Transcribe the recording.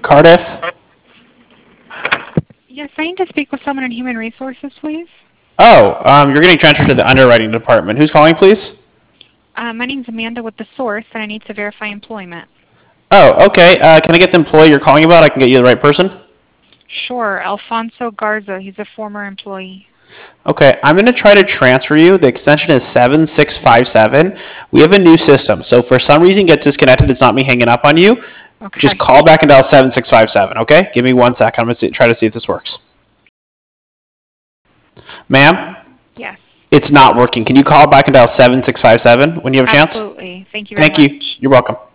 Cardiff? Yes, I need to speak with someone in Human Resources, please. Oh, you're getting transferred to the underwriting department. Who's calling, please? My name's Amanda with The Source, and I need to verify employment. Oh, okay. Can I get the employee you're calling about? I can get you the right person. Sure, Alfonso Garza. He's a former employee. Okay, I'm going to try to transfer you. The extension is 7657. We have a new system, so if for some reason it gets disconnected, it's not me hanging up on you. Just Okay. call back and dial 7657, okay? Give me 1 second. I'm going to try to see if this works. Ma'am, Yes. it's not working. Can you call back and dial 7657 when you have a chance? Absolutely. Thank you very Thank you. much. You're welcome.